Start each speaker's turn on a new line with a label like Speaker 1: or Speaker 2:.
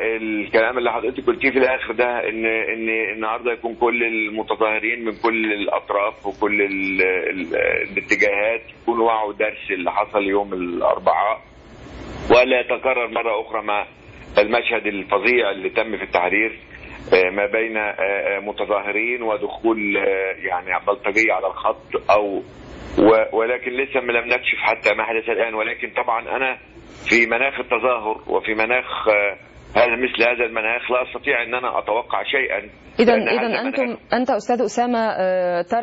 Speaker 1: الكلام اللي حضرتك قلتيه في الاخر ده، ان النهارده يكون كل المتظاهرين من كل الاطراف وكل الاتجاهات يكونوا وعوا درس اللي حصل يوم الاربعاء، ولا يتكرر مره اخرى مع المشهد الفظيع اللي تم في التحرير ما بين متظاهرين ودخول يعني بلطجيه على الخط ولكن لسه لم نكشف حتى ما حدث الان. ولكن طبعا انا في مناخ التظاهر وفي مناخ مثل هذا المناخ لا استطيع ان انا اتوقع شيئا.
Speaker 2: اذا انت استاذ اسامه ترى